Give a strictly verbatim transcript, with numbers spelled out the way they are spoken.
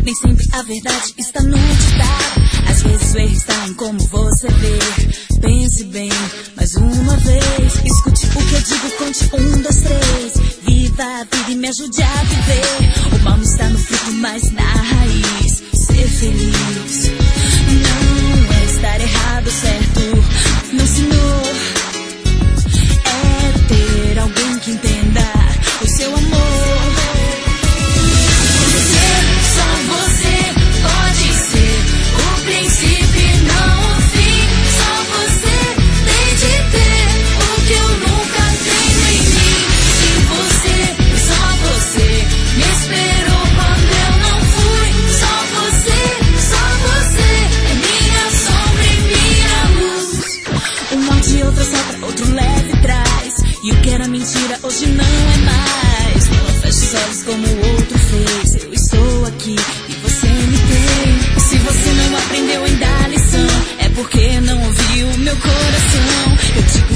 Nem sempre a verdade está no ditado. Às vezes o erro está em como você vê. Pense bem, mais uma vez. Escute o que eu digo, conte um, dois, três. Viva a vida e me ajude a viver. O mal não está no fruto, mas na raiz. Ser feliz não é estar errado, certo? Não, senhor. É ter alguém que entenda o seu amor. Outro leve traz. E o que era mentira hoje não é mais. Não feche os olhos como o outro fez. Eu estou aqui e você me tem. E se você não aprendeu ainda a lição, é porque não ouviu meu coração. Eu te